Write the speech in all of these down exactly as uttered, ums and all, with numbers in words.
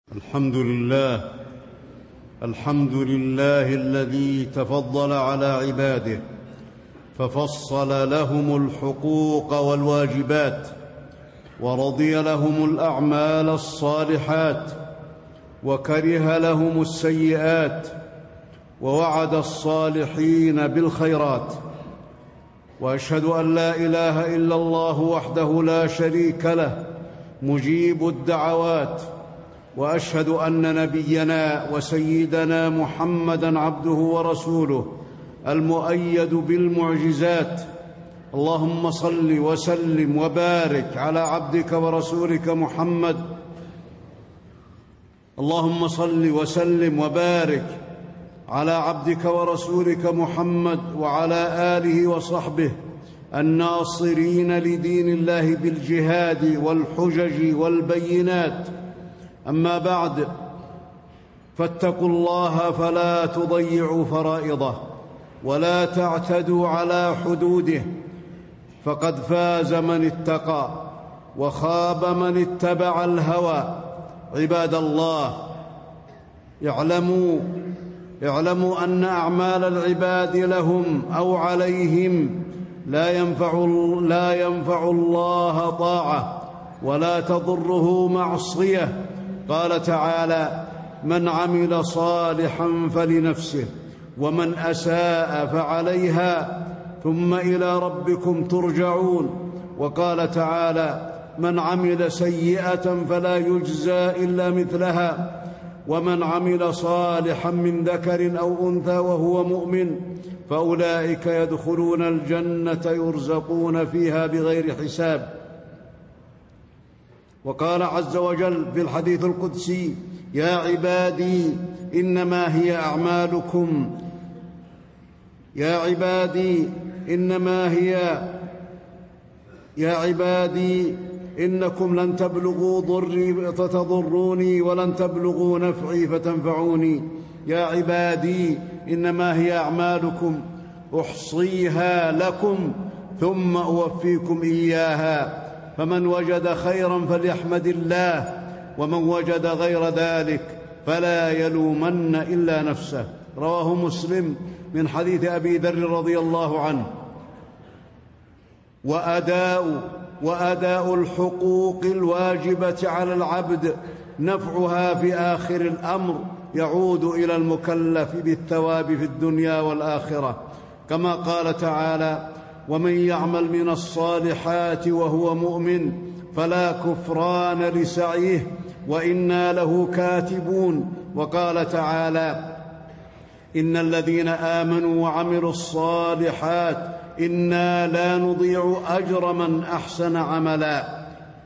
الحمد لله الحمد لله الذي تفضل على عباده ففصل لهم الحقوق والواجبات ورضي لهم الأعمال الصالحات وكره لهم السيئات ووعد الصالحين بالخيرات. وأشهد أن لا إله إلا الله وحده لا شريك له مجيب الدعوات، وأشهد أن نبينا وسيدنا محمدًا عبده ورسوله المؤيد بالمعجزات. اللهم صل وسلم وبارك على عبدك ورسولك محمد. اللهم صل وسلم وبارك على عبدك ورسولك محمد وعلى آله وصحبه الناصرين لدين الله بالجهاد والحجج والبينات. أما بعد، فاتقوا الله فلا تضيعوا فرائضه ولا تعتدوا على حدوده، فقد فاز من اتقى وخاب من اتبع الهوى. عباد الله، اعلموا اعلموا أن أعمال العباد لهم أو عليهم لا ينفع, لا ينفع الله طاعة ولا تضره معصية. قال تعالى: من عمل صالحا فلنفسه ومن أساء فعليها ثم إلى ربكم ترجعون. وقال تعالى: من عمل سيئة فلا يجزى إلا مثلها ومن عمل صالحا من ذكر أو أنثى وهو مؤمن فأولئك يدخلون الجنة يرزقون فيها بغير حساب. وقال عز وجل في الحديث القدسي: يا عبادي إنما هي أعمالكم يا عبادي إنما هي يا عبادي إنكم لن تبلغوا ضري فتضروني ولن تبلغوا نفعي فتنفعوني. يا عبادي إنما هي أعمالكم أحصيها لكم ثم أوفيكم إياها، فمن وجد خيرا فليحمد الله ومن وجد غير ذلك فلا يلومن إلا نفسه. رواه مسلم من حديث أبي ذر رضي الله عنه. وأداء وأداء الحقوق الواجبة على العبد نفعها في آخر الأمر يعود إلى المكلف بالثواب في الدنيا والآخرة، كما قال تعالى: ومن يعمل من الصالحات وهو مؤمن فلا كفران لسعيه وإنا له كاتبون. وقال تعالى: إن الذين آمنوا وعملوا الصالحات إنا لا نضيع أجر من أحسن عملا.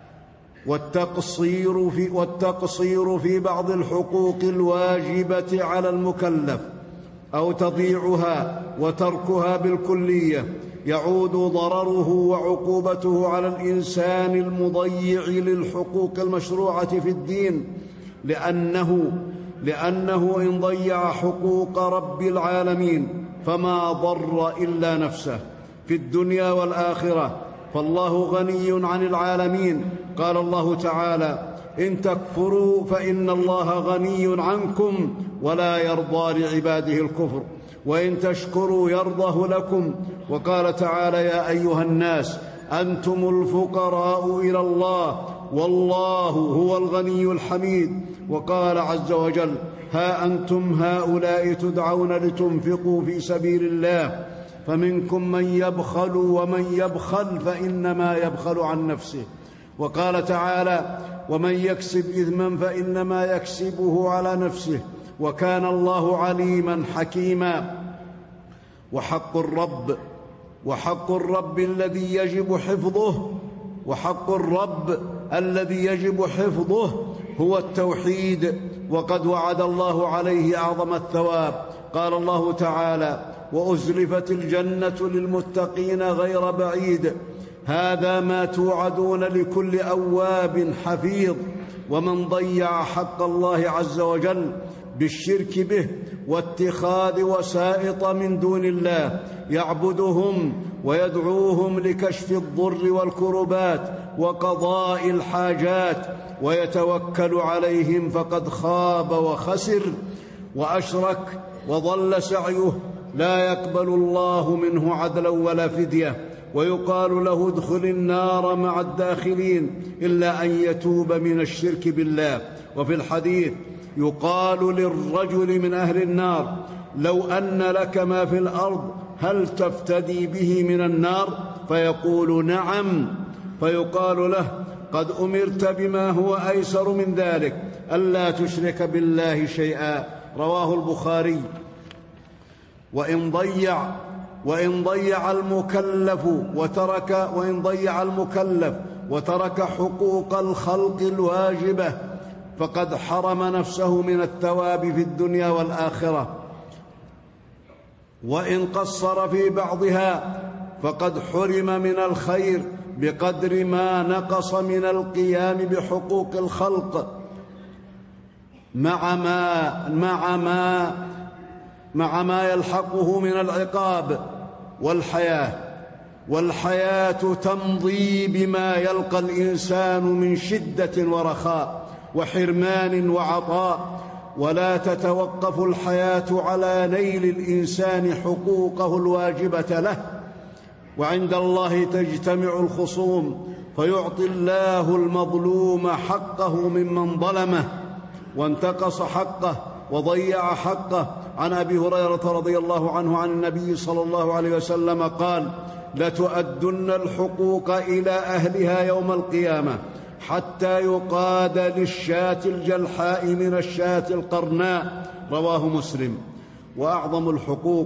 والتقصير في, والتقصير في بعض الحقوق الواجبة على المكلف أو تضييعها وتركها بالكلية يعود ضرره وعقوبته على الإنسان المضيع للحقوق المشروعة في الدين، لأنه, لأنه إن ضيع حقوق رب العالمين فما ضر إلا نفسه في الدنيا والآخرة، فالله غني عن العالمين. قال الله تعالى: إن تكفروا فإن الله غني عنكم ولا يرضى لعباده الكفر وإن تشكروا يرضه لكم. وقال تعالى: يا أيها الناس أنتم الفقراء إلى الله والله هو الغني الحميد. وقال عز وجل: ها أنتم هؤلاء تدعون لتنفقوا في سبيل الله فمنكم من يبخل ومن يبخل فإنما يبخل عن نفسه. وقال تعالى: ومن يكسب إثما فإنما يكسبه على نفسه وكان الله عليما حكيما. وحق الرب وحق الرب الذي يجب حفظه وحق الرب الذي يجب حفظه هو التوحيد، وقد وعد الله عليه أعظم الثواب. قال الله تعالى: وأزلفت الجنة للمتقين غير بعيد هذا ما توعدون لكل أواب حفيظ. ومن ضيع حق الله عز وجل بالشرك به واتخاذ وسائط من دون الله يعبدهم ويدعوهم لكشف الضر والكربات وقضاء الحاجات ويتوكل عليهم فقد خاب وخسر وأشرك وضل سعيه، لا يقبل الله منه عدلا ولا فدية، ويقال له ادخل النار مع الداخلين إلا أن يتوب من الشرك بالله. وفي الحديث يقال للرجل من أهل النار لو أن لك ما في الأرض هل تفتدي به من النار؟ فيقول نعم، فيقال له قد أمرت بما هو أيسر من ذلك، ألا تشرك بالله شيئا. رواه البخاري. وإن ضيع وإن ضيع المكلف وترك وإن ضيع المكلف وترك حقوق الخلق الواجبة فقد حرم نفسه من الثواب في الدنيا والآخرة، وإن قصر في بعضها فقد حرم من الخير بقدر ما نقص من القيام بحقوق الخلق مع ما مع ما مع ما يلحقه من العقاب. والحياة والحياة تمضي بما يلقى الإنسان من شدة ورخاء وحرمان وعطاء، ولا تتوقف الحياة على نيل الإنسان حقوقه الواجبة له. وعند الله تجتمع الخصوم فيعطي الله المظلوم حقه ممن ظلمه وانتقص حقه وضيع حقه. عن أبي هريرة رضي الله عنه عن النبي صلى الله عليه وسلم قال: لتؤدن الحقوق إلى أهلها يوم القيامة حتى يقاد للشاة الجلحاء من الشاة القرناء. رواه مسلم. وأعظم الحقوق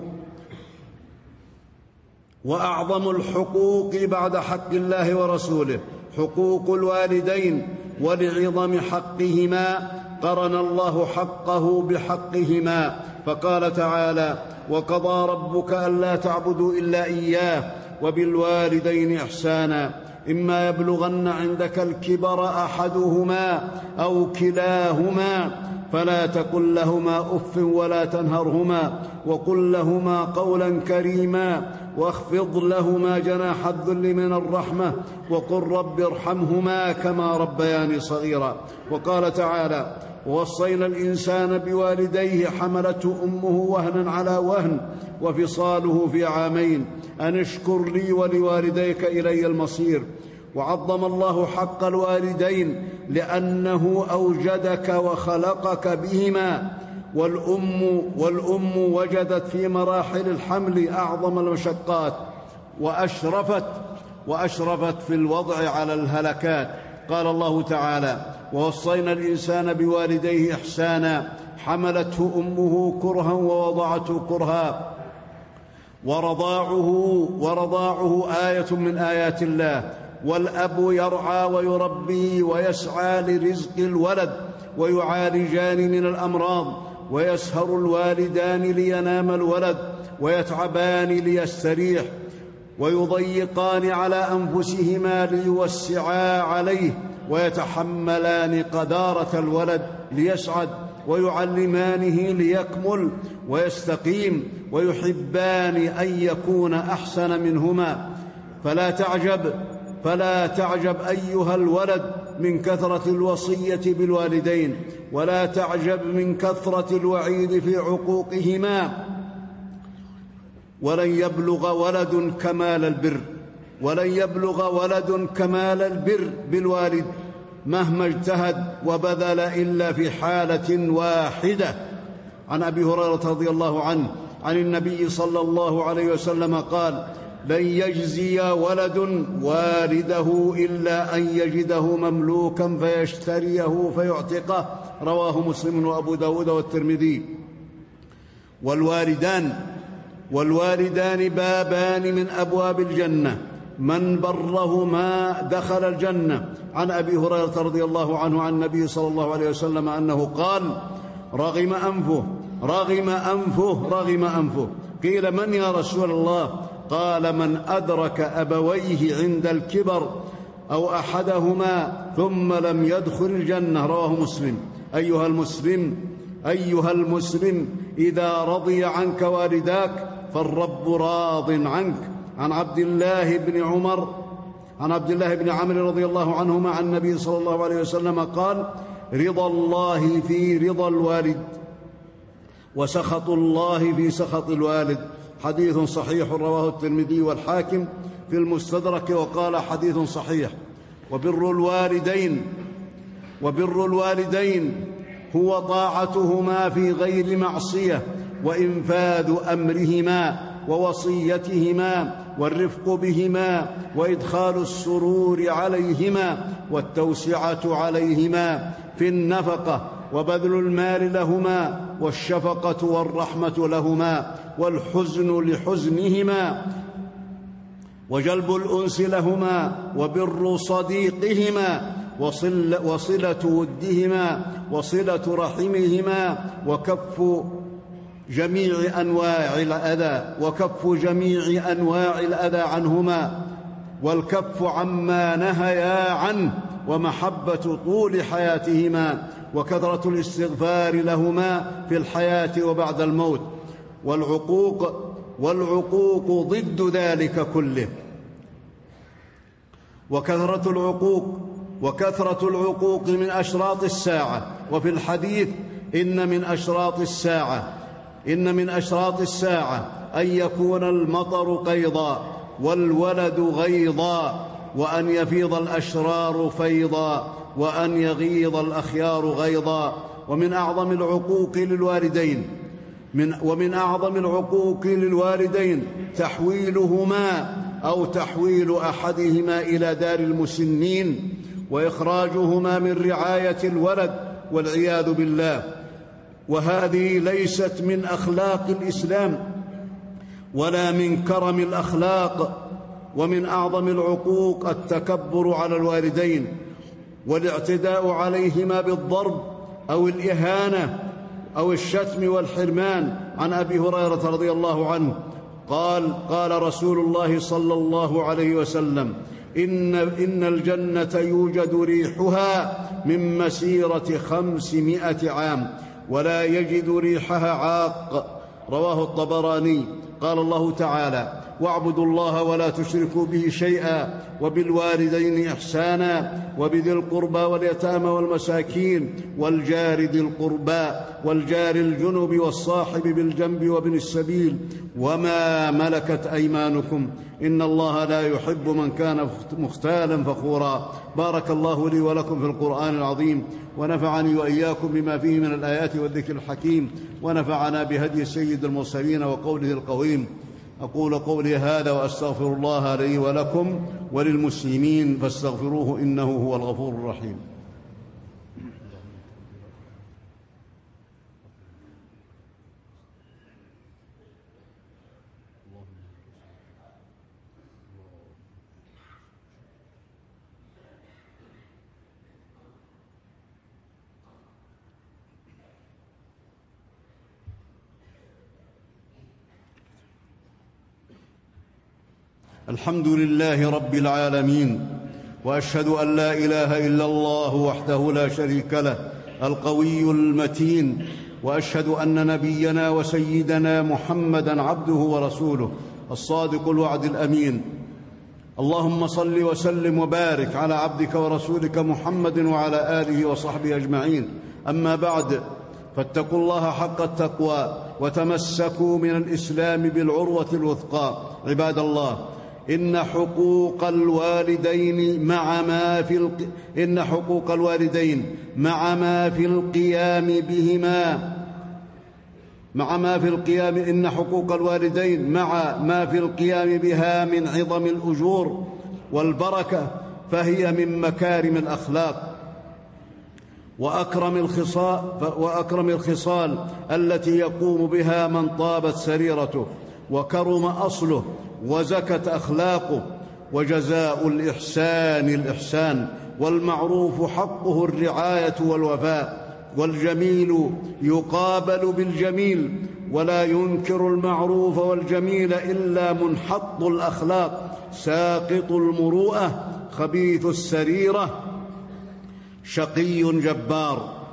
وأعظم الحقوق بعد حق الله ورسوله حقوق الوالدين، ولعظم حقهما قرن الله حقه بحقهما، فقال تعالى: وقضى ربك ألا تعبدوا إلا إياه وبالوالدين إحسانا إما يبلغن عندك الكبر أحدهما أو كلاهما فلا تقل لهما أف ولا تنهرهما وقل لهما قولا كريما واخفض لهما جناح الذل من الرحمة وقل رب ارحمهما كما ربياني صغيرا. وقال تعالى: ووصينا الإنسان بوالديه حملته أمه وهنا على وهن وفصاله في عامين أن اشكر لي ولوالديك إلي المصير. وعظم الله حق الوالدين لأنه أوجدك وخلقك بهما، والأم, والأم وجدت في مراحل الحمل أعظم المشقات وأشرفت, وأشرفت في الوضع على الهلكات. قال الله تعالى: ووصينا الإنسان بوالديه إحسانا حملته أمه كرها ووضعته كرها. ورضاعه, ورضاعه آية من آيات الله. والأب يرعى ويربي ويسعى لرزق الولد، ويعالجان من الأمراض، ويسهر الوالدان لينام الولد، ويتعبان ليستريح، ويضيقان على أنفسهما ليوسعا عليه، ويتحملان قدارة الولد ليسعد، ويعلمانه ليكمل ويستقيم، ويحبان أن يكون أحسن منهما. فلا تعجب فلا تعجب أيها الولد من كثرة الوصية بالوالدين، ولا تعجب من كثرة الوعيد في عقوقهما. ولن يبلغ ولد كمال البر ولن يبلغ ولد كمال البر بالوالد مهما اجتهد وبذل إلا في حالة واحدة. عن أبي هريرة رضي الله عنه عن النبي صلى الله عليه وسلم قال: لن يجزي ولد والده إلا أن يجده مملوكا فيشتريه فيعتقه. رواه مسلم وأبو داود والترمذي. والوالدان والوالدان بابان من أبواب الجنة، من برهما دخل الجنة. عن أبي هريرة رضي الله عنه عن النبي صلى الله عليه وسلم أنه قال: رغم أنفه رغم أنفه رغم أنفه قيل: من يا رسول الله؟ قال: من أدرك أبويه عند الكبر أو أحدهما ثم لم يدخل الجنة. رواه مسلم. أيها المسلم أيها المسلم إذا رضي عنك والداك فالرب راض عنك. عن عبد الله بن عمر عن عبد الله بن عمرو رضي الله عنهما عن النبي صلى الله عليه وسلم قال: رضا الله في رضا الوالد، وسخط الله في سخط الوالد. حديث صحيح رواه الترمذي والحاكم في المستدرك وقال حديث صحيح. وبر الوالدين وبر الوالدين هو طاعتهما في غير معصية، وإنفاذ أمرهما ووصيتهما، والرفق بهما، وإدخال السرور عليهما، والتوسعة عليهما في النفقة، وبذل المال لهما، والشفقة والرحمة لهما، والحزن لحزنهما، وجلب الأنس لهما، وبر صديقهما، وصل وصلة ودهما، وصلة رحمهما، وكف جميع أنواع الأذى وكف جميع أنواع الأذى عنهما، والكف عما نهيا عنه، ومحبة طول حياتهما، وكثرة الاستغفار لهما في الحياة وبعد الموت. والعقوق والعقوق ضد ذلك كله. وكثرة العقوق وكثرة العقوق من أشراط الساعة. وفي الحديث: إن من أشراط الساعة إن من أشراط الساعة أن يكون المطر قيضا، والولد غيضا، وأن يفيض الأشرار فيضا، وأن يغيض الأخيار غيضا. ومن أعظم العقوق للوالدين من ومن أعظم العقوق للوالدين تحويلهما أو تحويل أحدهما إلى دار المسنين، وإخراجهما من رعاية الولد والعياذ بالله. وهذه ليست من أخلاق الإسلام ولا من كرم الأخلاق. ومن أعظم العقوق التكبر على الوالدين، والاعتداء عليهما بالضرب أو الإهانة أو الشتم والحرمان. عن أبي هريرة رضي الله عنه قال: قال رسول الله صلى الله عليه وسلم: إن, إن الجنة يوجد ريحها من مسيرة خمسمائة عام، ولا يجد ريحها عاق. رواه الطبراني. قال الله تعالى: واعبدوا الله ولا تشركوا به شيئا، وبالوالدين إحسانا، وبذي القربى واليتامى والمساكين، والجار ذي القربى، والجار الجنب، والصاحب بالجنب، وابن السبيل، وما ملكت أيمانكم، إن الله لا يحب من كان مختالا فخورا. بارك الله لي ولكم في القرآن العظيم، ونفعني وإياكم بما فيه من الآيات والذكر الحكيم، ونفعنا بهدي سيد المرسلين وقوله القويم. أقول قولي هذا وأستغفر الله لي ولكم وللمسلمين، فاستغفروه إنه هو الغفور الرحيم. الحمد لله رب العالمين، وأشهد أن لا إله إلا الله وحده لا شريك له القوي المتين، وأشهد أن نبينا وسيدنا محمدًا عبده ورسوله الصادق الوعد الأمين. اللهم صل وسلم وبارك على عبدك ورسولك محمد وعلى آله وصحبه أجمعين. أما بعد، فاتقوا الله حق التقوى، وتمسكوا من الإسلام بالعروة الوثقى. عباد الله، إن حقوق الوالدين مع ما في الق... إن حقوق الوالدين مع ما في القيام بهما مع ما في القيام إن حقوق الوالدين مع ما في القيام بها من عظم الأجور والبركة، فهي من مكارم الأخلاق وأكرم الخصال, وأكرم الخصال التي يقوم بها من طابت سريرته وكرم أصله وزكت أخلاقه. وجزاء الإحسان الإحسان، والمعروف حقه الرعاية والوفاء، والجميل يقابل بالجميل، ولا ينكر المعروف والجميل إلا منحط الأخلاق ساقط المروءة خبيث السريرة شقي جبار.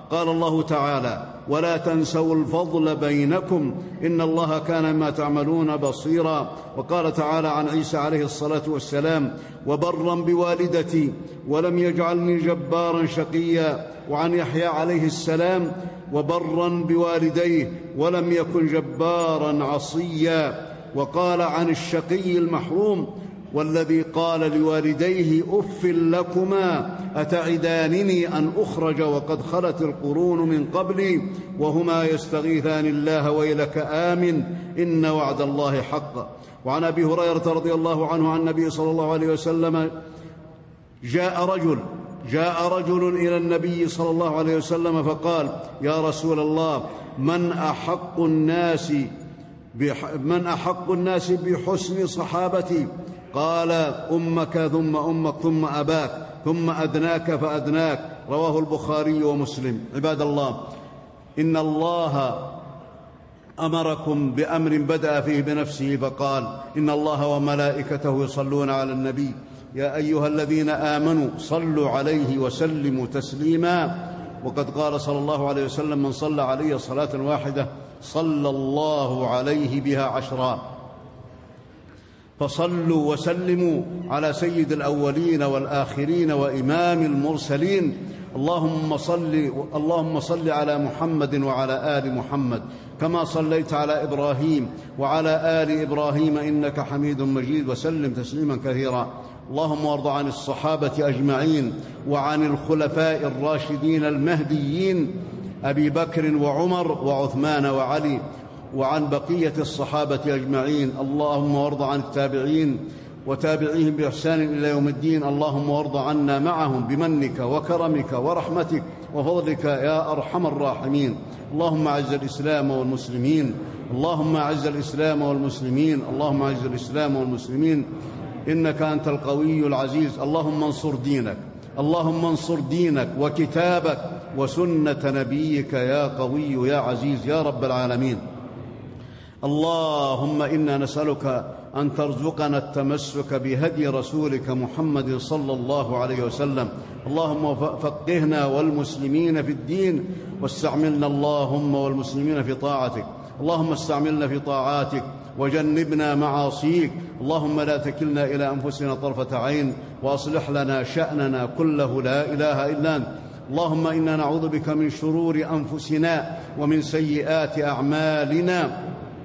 قال الله تعالى: ولا تنسوا الفضل بينكم إن الله كان ما تعملون بصيرا. وقال تعالى عن عيسى عليه الصلاة والسلام: وبرا بوالدتي ولم يجعلني جبارا شقيا. وعن يحيى عليه السلام: وبرا بوالديه ولم يكن جبارا عصيا. وقال عن الشقي المحروم: والذي قال لوالديه: أف لكما أتعدانني أن أخرج وقد خلت القرون من قبلي وهما يستغيثان الله ويلك آمن إن وعد الله حق. وعن أبي هريرة رضي الله عنه عن النبي صلى الله عليه وسلم: جاء رجل جاء رجل إلى النبي صلى الله عليه وسلم فقال: يا رسول الله، من أحق الناس من أحق الناس بحسن صحابتي؟ قال: أمك ثم أمك ثم أباك ثم أدناك فأدناك. رواه البخاري ومسلم. عباد الله، إن الله أمركم بأمر بدأ فيه بنفسه فقال: إن الله وملائكته يصلون على النبي يا أيها الذين آمنوا صلوا عليه وسلموا تسليما. وقد قال صلى الله عليه وسلم: من صلى علي صلاة واحدة صلى الله عليه بها عشرا. فصلوا وسلموا على سيد الأولين والآخرين وإمام المرسلين. اللهم صل اللهم صل على محمد وعلى آل محمد كما صليت على إبراهيم وعلى آل إبراهيم إنك حميد مجيد، وسلم تسليما كثيرا. اللهم وارض عن الصحابة أجمعين وعن الخلفاء الراشدين المهديين أبي بكر وعمر وعثمان وعلي وعن بقية الصحابة أجمعين. اللهم وارض عن التابعين وتابعيهم بإحسان إلى يوم الدين. اللهم وارض عنا معهم بمنك وكرمك ورحمتك وفضلك يا أرحم الراحمين. اللهم أعز الإسلام والمسلمين اللهم أعز الإسلام والمسلمين اللهم أعز الإسلام والمسلمين إنك أنت القوي العزيز. اللهم انصر دينك اللهم انصر دينك وكتابك وسنة نبيك يا قوي يا عزيز يا رب العالمين. اللهم إنا نسألك أن ترزقنا التمسك بهدي رسولك محمد صلى الله عليه وسلم. اللهم فقهنا والمسلمين في الدين، واستعملنا اللهم والمسلمين في طاعتك. اللهم استعملنا في طاعاتك وجنبنا معاصيك. اللهم لا تكلنا إلى أنفسنا طرفة عين، وأصلح لنا شأننا كله، لا إله إلا أنت. اللهم إنا نعوذ بك من شرور أنفسنا ومن سيئات أعمالنا.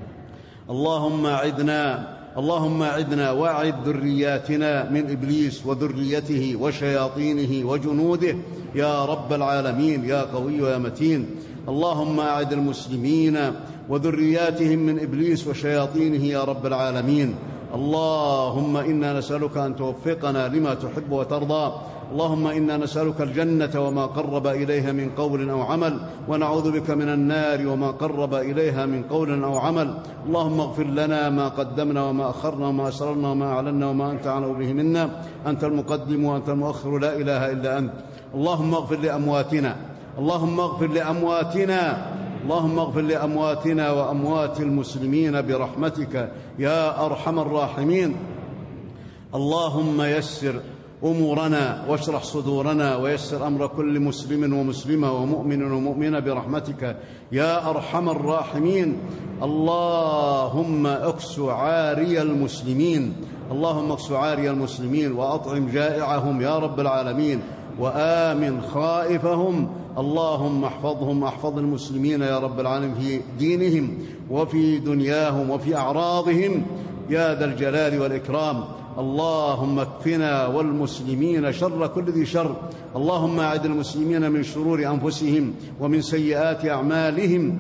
اللهم أعذنا اللهم أعذنا وأعذ ذرياتنا من إبليس وذريته وشياطينه وجنوده يا رب العالمين يا قوي يا متين. اللهم أعذ المسلمين وذرياتهم من إبليس وشياطينه يا رب العالمين. اللهم إنا نسألك أن توفقنا لما تحب وترضى. اللهم إنا نسألك الجنة وما قرب إليها من قول أو عمل، ونعوذ بك من النار وما قرب إليها من قول أو عمل. اللهم اغفر لنا ما قدمنا وما أخرنا وما أسررنا وما أعلنا وما أنت أعلم به منا. أنت المقدم وأنت المؤخر، لا إله إلا أنت. اللهم اغفر لأمواتنا اللهم اغفر لأمواتنا اللهم اغفر لأمواتنا وأموات المسلمين برحمتك يا أرحم الراحمين. اللهم يسر أمورنا واشرح صدورنا ويسر أمر كل مسلم ومسلمة ومؤمن ومؤمنة برحمتك يا أرحم الراحمين. اللهم اكس عاري المسلمين اللهم اكس عاري المسلمين وأطعم جائعهم يا رب العالمين، وآمن خائفهم. اللهم احفظهم احفظ المسلمين يا رب العالمين في دينهم وفي دنياهم وفي أعراضهم يا ذا الجلال والإكرام. اللهم اكفنا والمسلمين شر كل ذي شر. اللهم أعد المسلمين من شرور أنفسهم ومن سيئات أعمالهم.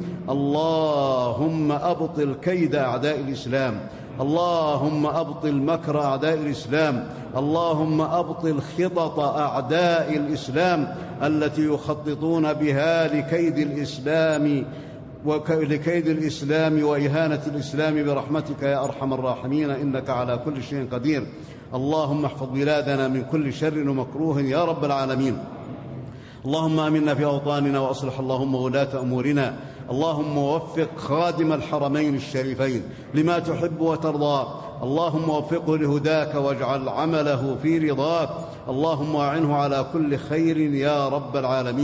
اللهم أبطل كيد أعداء الإسلام. اللهم أبطل مكر أعداء الإسلام. اللهم أبطل خطط أعداء الإسلام التي يخططون بها لكيد الإسلام ولكيد الإسلام وإهانة الإسلام برحمتك يا أرحم الراحمين إنك على كل شيء قدير. اللهم احفظ بلادنا من كل شر ومكروه يا رب العالمين. اللهم آمنا في أوطاننا وأصلح اللهم ولاة أمورنا. اللهم وفق خادم الحرمين الشريفين لما تحب وترضى. اللهم وفقه لهداك واجعل عمله في رضاك. اللهم أعنه على كل خير يا رب العالمين.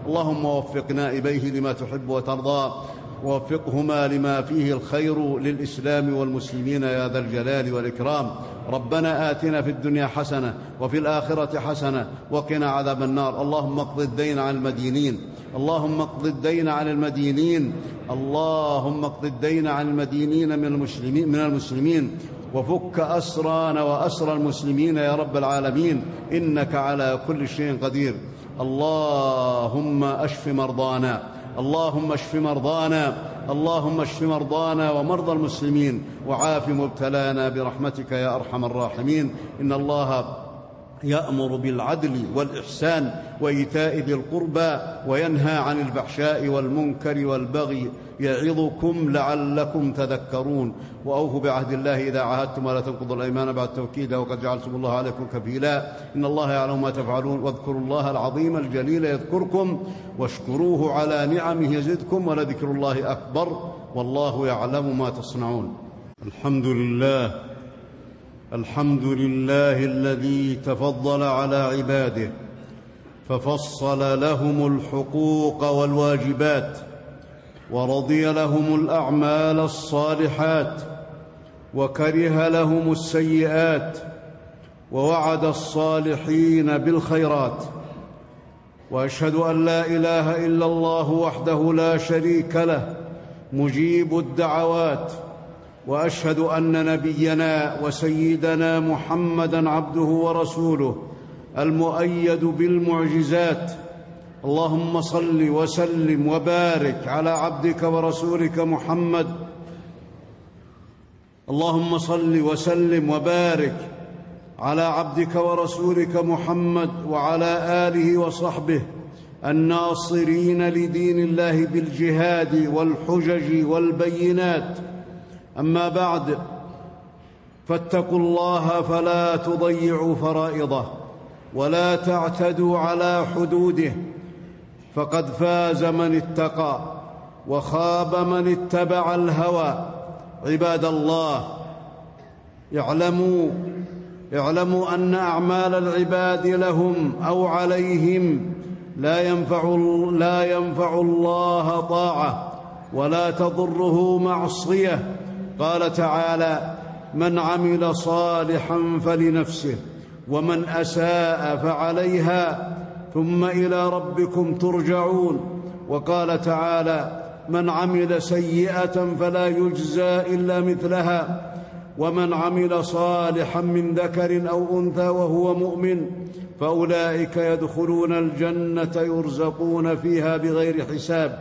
اللهم وفق نائبيه لما تحب وترضى، ووفقهما لما فيه الخير للإسلام والمسلمين يا ذا الجلال والإكرام. ربنا آتنا في الدنيا حسنة وفي الآخرة حسنة وقنا عذاب النار. اللهم اقض الدين عن المدينين، اللهم اقض الدين عن المدينين، اللهم اقض الدين عن المدينين من المسلمين من المسلمين وفك أسرانا وأسر المسلمين يا رب العالمين، إنك على كل شيء قدير. اللهم اشف مرضانا، اللهم اشف مرضانا، اللهم اشف مرضانا ومرضى المسلمين، وعاف مبتلانا برحمتك يا أرحم الراحمين. إن الله يأمر بالعدل والإحسان وإيتاء ذي القربى وينهى عن الفحشاء والمنكر والبغي يعظكم لعلكم تذكرون. وأوفوا بعهد الله إذا عاهدتم ولا تنقضوا الأيمان بعد توكيدها وقد جعلتم الله عليكم كفيلا، إن الله يعلم ما تفعلون. واذكروا الله العظيم الجليل يذكركم واشكروه على نعمه يزدكم ولذكر الله أكبر والله يعلم ما تصنعون. الحمد لله، الحمد لله الذي تفضل على عباده ففصل لهم الحقوق والواجبات ورضي لهم الأعمال الصالحات وكره لهم السيئات ووعد الصالحين بالخيرات. وأشهد أن لا إله إلا الله وحده لا شريك له مجيب الدعوات، وأشهد أن نبينا وسيدنا محمدًا عبده ورسوله المؤيد بالمعجزات. اللهم صل وسلم وبارك على عبدك ورسولك محمد، اللهم صل وسلم وبارك على عبدك ورسولك محمد وعلى آله وصحبه الناصرين لدين الله بالجهاد والحجج والبينات. أما بعد، فاتقوا الله فلا تضيعوا فرائضه ولا تعتدوا على حدوده، فقد فاز من اتقى وخاب من اتبع الهوى. عباد الله، اعلموا اعلموا أن أعمال العباد لهم أو عليهم لا ينفع, لا ينفع الله طاعة ولا تضره معصية. قال تعالى: من عمل صالحا فلنفسه ومن أساء فعليها ثم إلى ربكم ترجعون. وقال تعالى: من عمل سيئة فلا يجزى إلا مثلها ومن عمل صالحا من ذكر أو أنثى وهو مؤمن فأولئك يدخلون الجنة يرزقون فيها بغير حساب.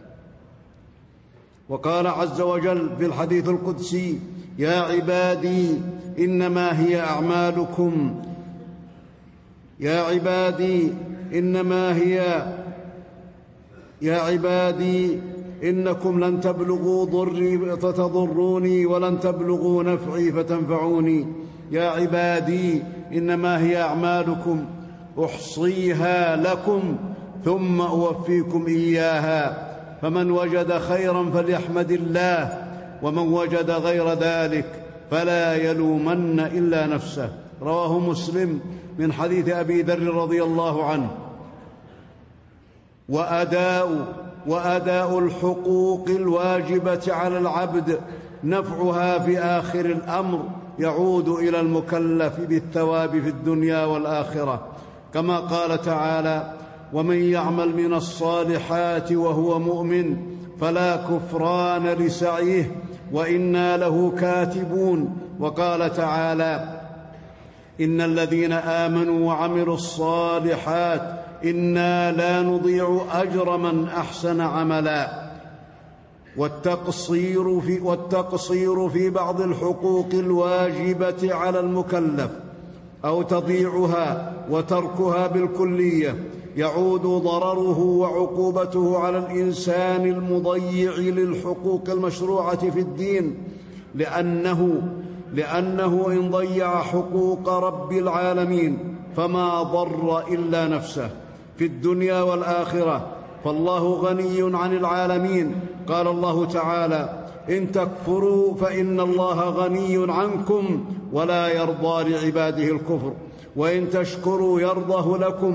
وقال عز وجل في الحديث القدسي: يا عبادي إنما هي أعمالكم يا عبادي إنما هي يا عبادي إنكم لن تبلغوا ضري فتضروني ولن تبلغوا نفعي فتنفعوني. يا عبادي إنما هي أعمالكم أحصيها لكم ثم أوفيكم إياها، فمن وجد خيرا فليحمد الله ومن وجد غير ذلك فلا يلومن إلا نفسه. رواه مسلم من حديث أبي ذر رضي الله عنه. وأداء وأداء الحقوق الواجبة على العبد نفعها في آخر الأمر يعود إلى المكلف بالثواب في الدنيا والآخرة، كما قال تعالى: ومن يعمل من الصالحات وهو مؤمن فلا كفران لسعيه وإنا له كاتبون. وقال تعالى: إن الذين آمنوا وعملوا الصالحات إنا لا نضيع أجر من أحسن عملا. والتقصير في, والتقصير في بعض الحقوق الواجبة على المكلف أو تضييعها وتركها بالكلية يعود ضرره وعقوبته على الإنسان المضيع للحقوق المشروعة في الدين، لأنه لأنه إن ضيع حقوق رب العالمين فما ضر إلا نفسه في الدنيا والآخرة، فالله غني عن العالمين. قال الله تعالى: إن تكفروا فإن الله غني عنكم ولا يرضى لعباده الكفر وإن تشكروا يرضه لكم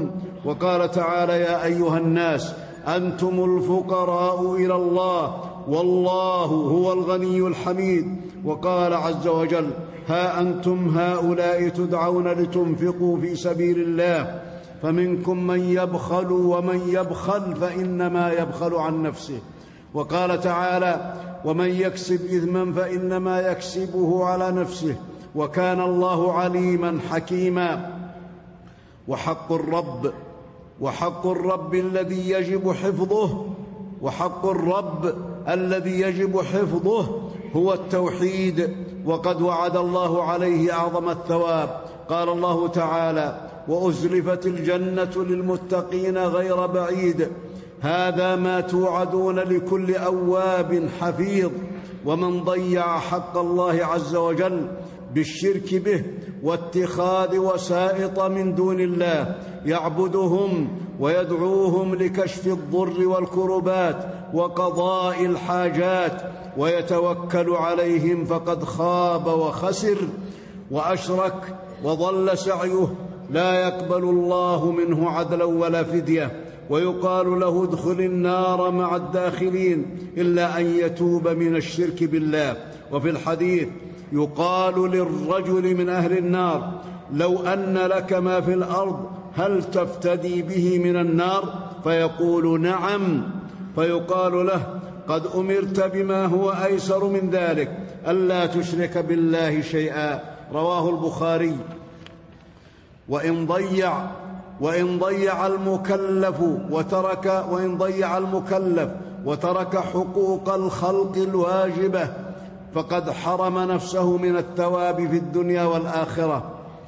وقال تعالى: يا أيها الناس أنتم الفقراء إلى الله والله هو الغني الحميد. وقال عز وجل: ها أنتم هؤلاء تدعون لتنفقوا في سبيل الله فمنكم من يبخل ومن يبخل فإنما يبخل عن نفسه. وقال تعالى: ومن يكسب إثما فإنما يكسبه على نفسه وكان الله عليما حكيما. وحق الرب وحق الرب الذي يجب حفظه وحق الرب الذي يجب حفظه هو التوحيد، وقد وعد الله عليه أعظم الثواب. قال الله تعالى: وأزلفت الجنة للمتقين غير بعيد هذا ما توعدون لكل أواب حفيظ. ومن ضيع حق الله عز وجل بالشرك به واتخاذ وسائط من دون الله يعبدهم ويدعوهم لكشف الضر والكربات وقضاء الحاجات ويتوكل عليهم فقد خاب وخسر وأشرك وضل سعيه، لا يقبل الله منه عدلا ولا فدية، ويقال له: ادخل النار مع الداخلين إلا أن يتوب من الشرك بالله. وفي الحديث يقال للرجل من أهل النار: لو أن لك ما في الأرض هل تفتدي به من النار؟ فيقول: نعم. فيقال له: قد أمرت بما هو أيسر من ذلك، ألا تشرك بالله شيئا. رواه البخاري. وإن ضيع وإن ضيع المكلف وترك وإن ضيع المكلف وترك حقوق الخلق الواجبة فقد حرم نفسه من الثواب في الدنيا والآخرة،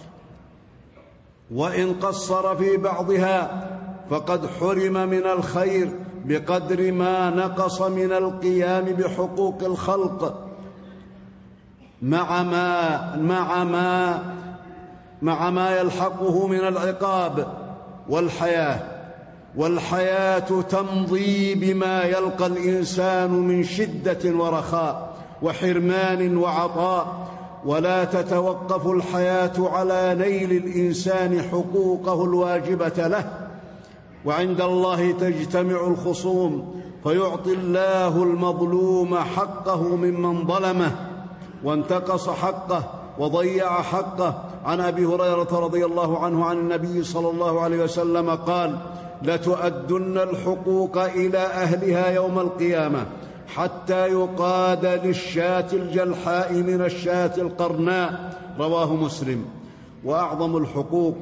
وإن قصر في بعضها فقد حرم من الخير بقدر ما نقص من القيام بحقوق الخلق مع ما مع ما مع ما يلحقه من العقاب. والحياة والحياة تمضي بما يلقى الإنسان من شدة ورخاء وحرمان وعطاء، ولا تتوقف الحياة على نيل الإنسان حقوقه الواجبة له. وعند الله تجتمع الخصوم فيعطي الله المظلوم حقه ممن ظلمه وانتقص حقه وضيع حقه. عن أبي هريرة رضي الله عنه عن النبي صلى الله عليه وسلم قال: لتؤدن الحقوق إلى أهلها يوم القيامة حتى يقاد للشاة الجلحاء من الشاة القرناء. رواه مسلم. وأعظم الحقوق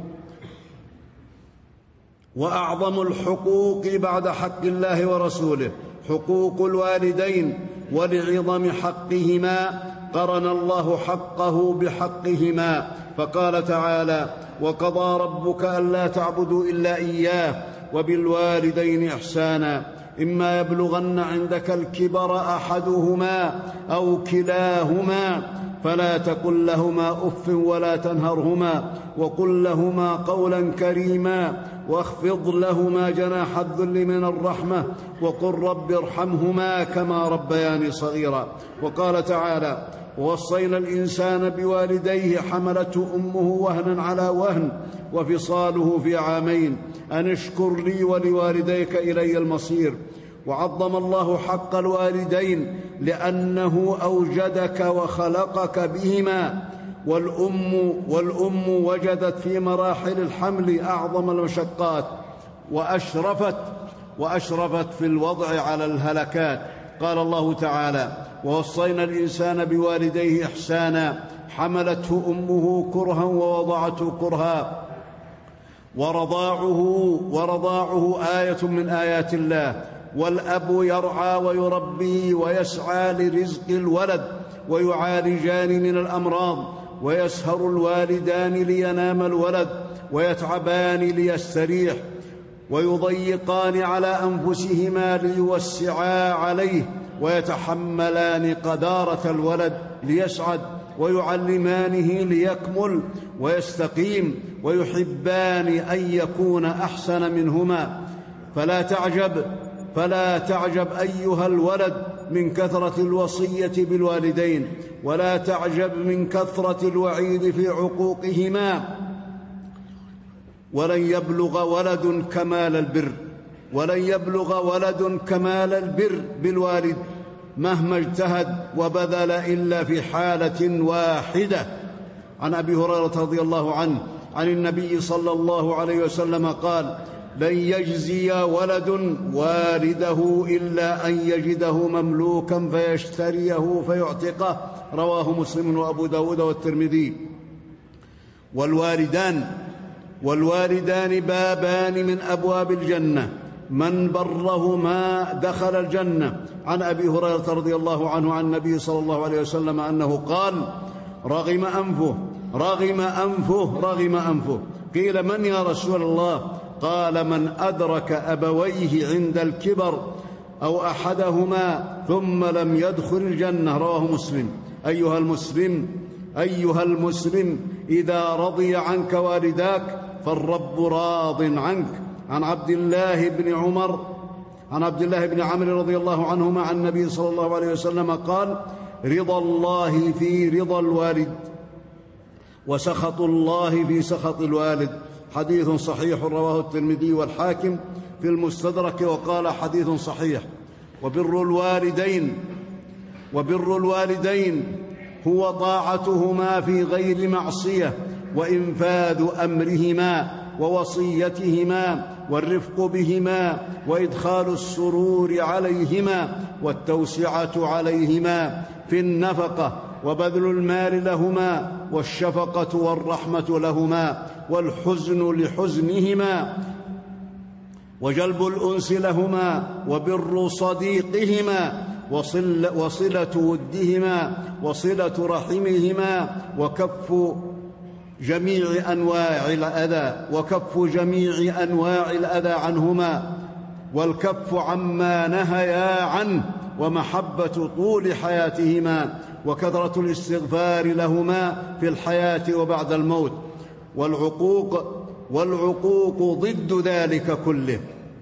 وأعظم الحقوق بعد حق الله ورسوله حقوق الوالدين، ولعظم حقهما قرن الله حقه بحقهما، فقال تعالى: وقضى ربك ألا تعبدوا إلا إياه وبالوالدين إحسانا إما يبلغن عندك الكبر أحدهما أو كلاهما فلا تقل لهما أف ولا تنهرهما وقل لهما قولا كريما واخفض لهما جناح الذل من الرحمة وقل رب ارحمهما كما ربياني صغيرا. وقال تعالى: ووصينا الإنسان بوالديه حملته أمه وهنا على وهن وفصاله في عامين أن اشكر لي ولوالديك إلي المصير. وعظم الله حق الوالدين لأنه أوجدك وخلقك بهما، والأم, والأم وجدت في مراحل الحمل أعظم المشقات وأشرفت, وأشرفت في الوضع على الهلكات. قال الله تعالى: ووصينا الإنسان بوالديه إحسانا حملته أمه كرها ووضعته كرها. ورضاعه, ورضاعه آية من آيات الله. والأب يرعى ويربي ويسعى لرزق الولد، ويعالجان من الأمراض، ويسهر الوالدان لينام الولد، ويتعبان ليستريح، ويضيقان على أنفسهما ليوسعا عليه، ويتحملان قدارة الولد ليسعد، ويعلمانه ليكمل ويستقيم، ويحبان أن يكون أحسن منهما. فلا تعجب فلا تعجب أيها الولد من كثرة الوصية بالوالدين، ولا تعجب من كثرة الوعيد في عقوقهما، ولن يبلغ ولد كمال البر ولن يبلغ ولد كمال البر بالوالد مهما اجتهد وبذل إلا في حالة واحدة. عن أبي هريرة رضي الله عنه عن النبي صلى الله عليه وسلم قال: لن يجزي ولد والده إلا أن يجده مملوكا فيشتريه فيعتقه. رواه مسلم وأبو داود والترمذي. والوالدان والوالدان بابان من أبواب الجنة، من برهما دخل الجنة. عن أبي هريرة رضي الله عنه عن النبي صلى الله عليه وسلم أنه قال: رغم أنفه رغم أنفه رغم أنفه قيل: من يا رسول الله؟ قال: من أدرك أبويه عند الكبر أو أحدهما ثم لم يدخل الجنة. رواه مسلم. أيها المسلم أيها المسلم إذا رضي عنك والداك فالرب راض عنك. عن عبد الله بن عمر عن عبد الله بن عمرو رضي الله عنهما عن النبي صلى الله عليه وسلم قال: رضا الله في رضا الوالد وسخط الله في سخط الوالد. حديث صحيح رواه الترمذي والحاكم في المستدرك وقال: حديث صحيح. وبر الوالدين وبر الوالدين هو طاعتهما في غير معصية، وإنفاذ أمرهما ووصيتهما، والرفق بهما، وإدخال السرور عليهما، والتوسعة عليهما في النفقة، وبذل المال لهما، والشفقة والرحمة لهما، والحزن لحزنهما، وجلب الأنس لهما، وبر صديقهما، وصل وصلة ودهما، وصلة رحمهما، وكف جميع أنواع الأذى وكف جميع أنواع الأذى عنهما، والكف عما نهيا عنه، ومحبة طول حياتهما، وكثرة الاستغفار لهما في الحياة وبعد الموت. والعقوق والعقوق ضد ذلك كله.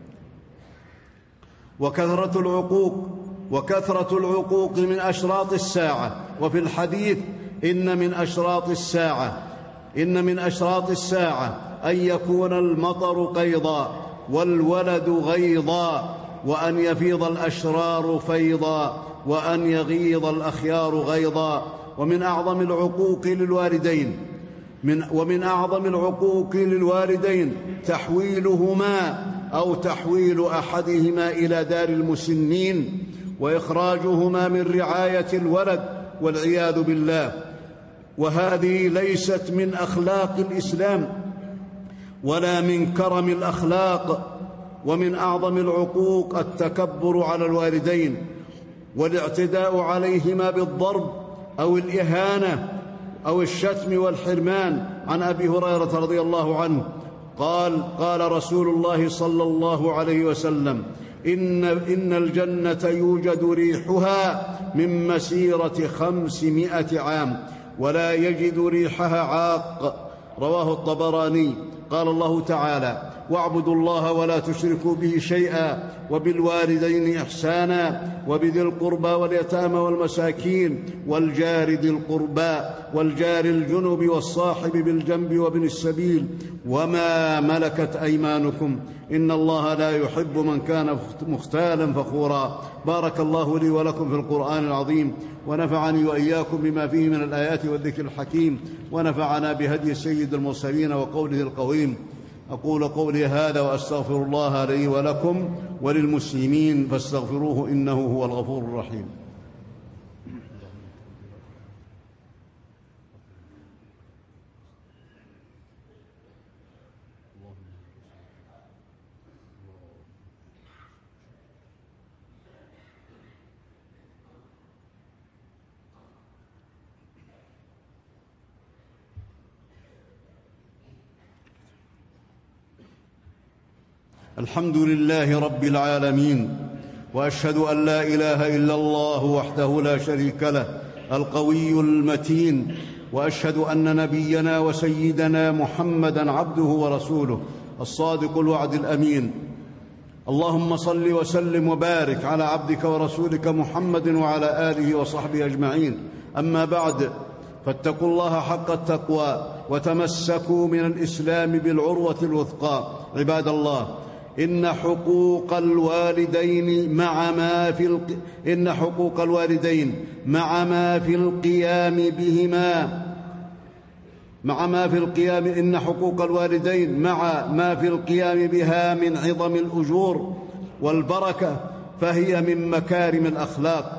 وكثرة العقوق وكثرة العقوق من أشراط الساعة. وفي الحديث: إن من أشراط الساعة إن من أشراط الساعة أن يكون المطر قيضا والولد غيضا، وأن يفيض الأشرار فيضا، وأن يغيض الأخيار غيضا. ومن أعظم العقوق للوالدين من ومن أعظم العقوق للوالدين تحويلهما أو تحويل أحدهما إلى دار المسنين، وإخراجهما من رعاية الولد والعياذ بالله. وهذه ليست من أخلاق الإسلام ولا من كرم الأخلاق. ومن أعظم العقوق التكبر على الوالدين والاعتداء عليهما بالضرب أو الإهانة أو الشتم والحرمان. عن أبي هريرة رضي الله عنه قال: قال رسول الله صلى الله عليه وسلم: إن, إن الجنة يوجد ريحها من مسيرة خمسمائة عام ولا يجد ريحها عاق. رواه الطبراني. قال الله تعالى: واعبدوا الله ولا تشركوا به شيئا وبالوالدين إحسانا وبذي القربى واليتامى والمساكين والجار ذي القربى والجار الجنب والصاحب بالجنب وابن السبيل وما ملكت أيمانكم إن الله لا يحب من كان مختالا فخورا. بارك الله لي ولكم في القرآن العظيم، ونفعني وإياكم بما فيه من الآيات والذكر الحكيم، ونفعنا بهدي سيد المرسلين وقوله القويم. أقول قولي هذا وأستغفر الله لي ولكم وللمسلمين فاستغفروه إنه هو الغفور الرحيم. الحمد لله رب العالمين، وأشهد أن لا إله إلا الله وحده لا شريك له القوي المتين، وأشهد أن نبينا وسيدنا محمدًا عبده ورسوله الصادق الوعد الأمين. اللهم صل وسلم وبارك على عبدك ورسولك محمد وعلى آله وصحبه أجمعين. أما بعد، فاتقوا الله حق التقوى وتمسكوا من الإسلام بالعروة الوثقى. عباد الله، إن حقوق الوالدين مع ما في الق... إن حقوق الوالدين مع ما في القيام بهما مع ما في القيام إن حقوق الوالدين مع ما في القيام بها من عظم الأجور والبركة، فهي من مكارم الأخلاق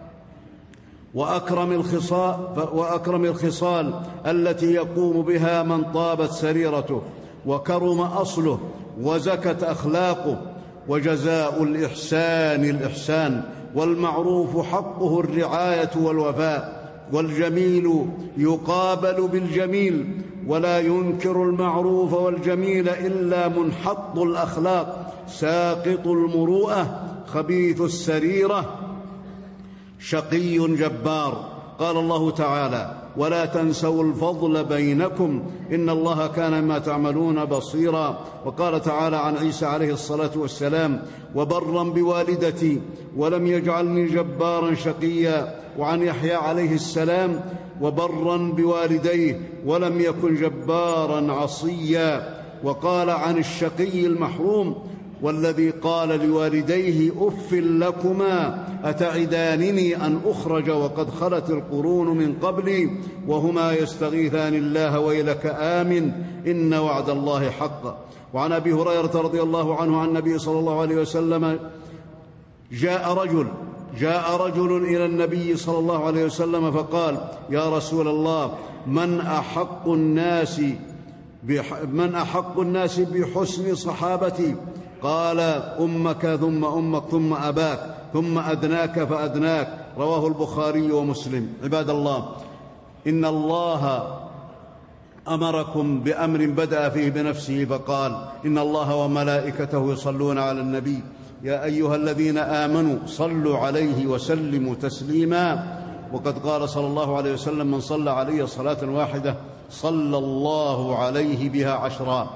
وأكرم الخصال, وأكرم الخصال التي يقوم بها من طابت سريرته وكرم أصله وزكت أخلاقه. وجزاء الإحسان الإحسان، والمعروف حقه الرعاية والوفاء، والجميل يقابل بالجميل، ولا ينكر المعروف والجميل إلا منحط الأخلاق ساقط المروءة خبيث السريرة شقي جبار. قال الله تعالى: ولا تنسوا الفضل بينكم إن الله كان ما تعملون بصيرا. وقال تعالى عن عيسى عليه الصلاة والسلام: وبرا بوالدتي ولم يجعلني جبارا شقيا. وعن يحيى عليه السلام: وبرا بوالديه ولم يكن جبارا عصيا. وقال عن الشقي المحروم: والذي قال لوالديه أف لكما أتعدانني أن أخرج وقد خلت القرون من قبلي وهما يستغيثان الله ويلك آمن إن وعد الله حق. وعن أبي هريرة رضي الله عنه عن النبي صلى الله عليه وسلم: جاء رجل جاء رجل إلى النبي صلى الله عليه وسلم فقال: يا رسول الله، من أحق الناس من أحق الناس بحسن صحابتي؟ قال: أمك ثم أمك ثم أباك ثم أدناك فأدناك. رواه البخاري ومسلم. عباد الله، إن الله أمركم بأمر بدأ فيه بنفسه فقال: إن الله وملائكته يصلون على النبي يا أيها الذين آمنوا صلوا عليه وسلموا تسليما. وقد قال صلى الله عليه وسلم: من صلى علي صلاة واحدة صلى الله عليه بها عشرا.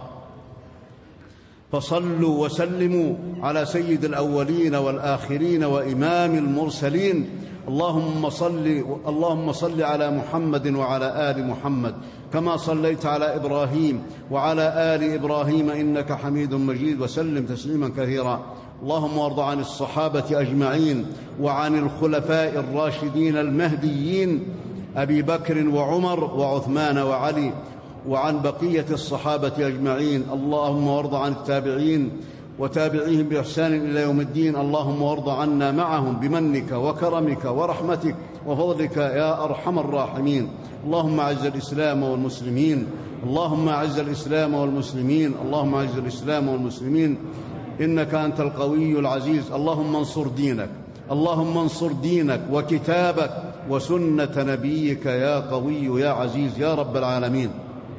فصلوا وسلموا على سيد الأولين والآخرين وإمام المرسلين. اللهم صل اللهم صل على محمد وعلى آل محمد كما صليت على إبراهيم وعلى آل إبراهيم إنك حميد مجيد، وسلم تسليما كثيرا. اللهم وارض عن الصحابة أجمعين وعن الخلفاء الراشدين المهديين أبي بكر وعمر وعثمان وعلي وعن بقية الصحابة أجمعين. اللهم وارض عن التابعين وتابعيهم بإحسان إلى يوم الدين. اللهم وارض عنا معهم بمنك وكرمك ورحمتك وفضلك يا أرحم الراحمين. اللهم أعز الإسلام والمسلمين اللهم أعز الإسلام والمسلمين اللهم أعز الإسلام والمسلمين إنك أنت القوي العزيز. اللهم انصر دينك اللهم انصر دينك وكتابك وسنة نبيك يا قوي يا عزيز يا رب العالمين.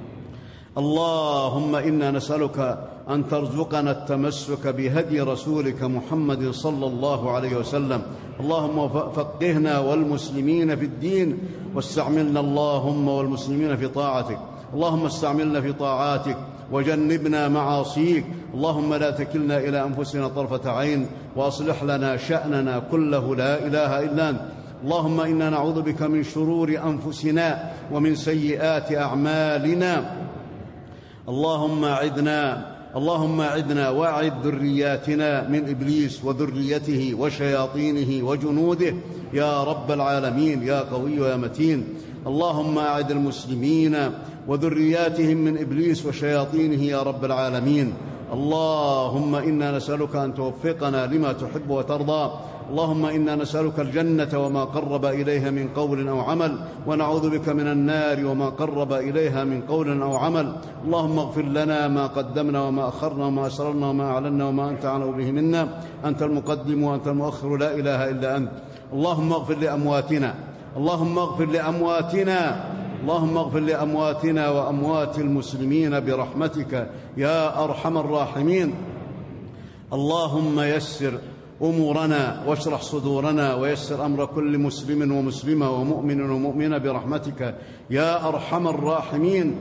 اللهم إنا نسألك أن ترزقنا التمسك بهدي رسولك محمد صلى الله عليه وسلم. اللهم فقهنا والمسلمين في الدين، واستعملنا اللهم والمسلمين في طاعتك. اللهم استعملنا في طاعاتك وجنبنا معاصيك. اللهم لا تكلنا إلى أنفسنا طرفة عين، وأصلح لنا شأننا كله لا إله إلا أنت. اللهم إنا نعوذ بك من شرور أنفسنا ومن سيئات أعمالنا. اللهم أعذنا اللهم أعذنا وأعذ ذرياتنا من إبليس وذريته وشياطينه وجنوده يا رب العالمين يا قوي يا متين. اللهم أعذ المسلمين وذرياتهم من إبليس وشياطينه يا رب العالمين. اللهم إنا نسألك أن توفقنا لما تحب وترضى. اللهم إنا نسألك الجنة وما قرب إليها من قول أو عمل، ونعوذ بك من النار وما قرب إليها من قول أو عمل. اللهم اغفر لنا ما قدمنا وما أخرنا وما أسررنا وما أعلنا وما أنت أعلم به منا. أنت المقدم وأنت المؤخر لا إله إلا أنت. اللهم اغفر لأمواتنا اللهم اغفر لأمواتنا اللهم اغفر لأمواتنا وأموات المسلمين برحمتك يا أرحم الراحمين. اللهم يسر أمورنا واشرح صدورنا ويسر أمر كل مسلم ومسلمة ومؤمن ومؤمنة برحمتك يا أرحم الراحمين.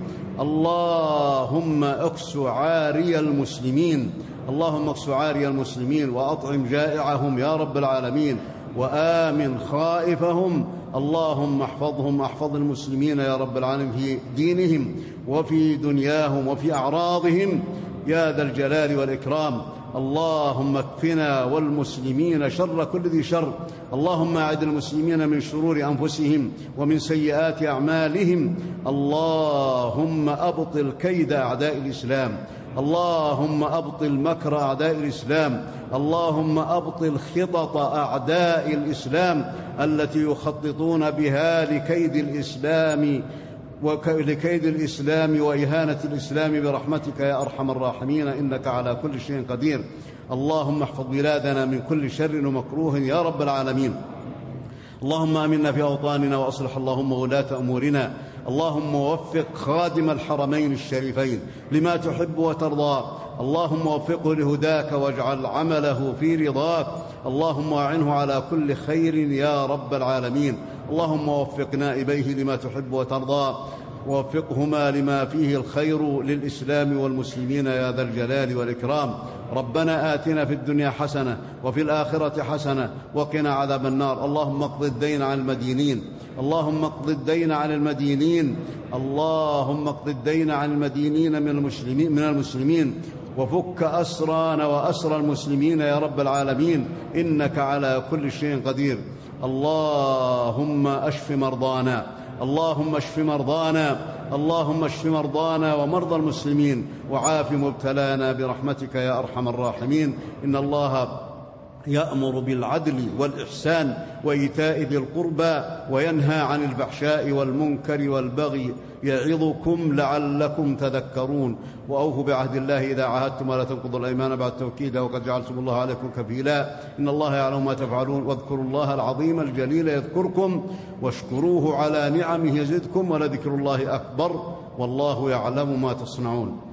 اللهم اكس عاري المسلمين اللهم اكس عاري المسلمين وأطعم جائعهم يا رب العالمين. وآمن خائفهم. اللهم احفظهم، احفظ المسلمين يا رب العالمين في دينهم وفي دنياهم وفي أعراضهم يا ذا الجلال والإكرام. اللهم اكفنا والمسلمين شر كل ذي شر. اللهم أعد المسلمين من شرور أنفسهم ومن سيئات أعمالهم. اللهم أبطل كيد أعداء الإسلام. اللهم أبطل مكر أعداء الإسلام. اللهم أبطل خطط أعداء الإسلام التي يخططون بها لكيد الإسلام ولكيد الإسلام وإهانة الإسلام برحمتك يا أرحم الراحمين، إنك على كل شيء قدير. اللهم احفظ بلادنا من كل شر ومكروه يا رب العالمين. اللهم آمنا في أوطاننا وأصلح اللهم ولاة أمورنا. اللهم وفق خادم الحرمين الشريفين لما تحب وترضى. اللهم وفقه لهداك واجعل عمله في رضاك. اللهم أعنه على كل خير يا رب العالمين. اللهم وفق نائبيه لما تحب وترضى، ووفقهما لما فيه الخير للإسلام والمسلمين يا ذا الجلال والإكرام. ربنا آتنا في الدنيا حسنة وفي الآخرة حسنة وقنا عذاب النار. اللهم اقض الدين عن المدينين. اللهم اقض الدين عن المدينين. اللهم اقض الدين عن المدينين من المسلمين, من المسلمين وفك أسرانا وأسر المسلمين يا رب العالمين، إنك على كل شيء قدير. اللهم اشف مرضانا. اللهم اشف مرضانا. اللهم اشف مرضانا ومرضى المسلمين وعاف مبتلانا برحمتك يا أرحم الراحمين. إن الله يأمر بالعدل والإحسان وإيتاء ذي القربى وينهى عن الفحشاء والمنكر والبغي يعظكم لعلكم تذكرون. وأوفوا بعهد الله إذا عاهدتم ولا تنقضوا الأيمان بعد توكيدها وقد جعلتم الله عليكم كفيلا. إن الله يعلم ما تفعلون. واذكروا الله العظيم الجليل يذكركم واشكروه على نعمه يزدكم ولذكر الله أكبر والله يعلم ما تصنعون.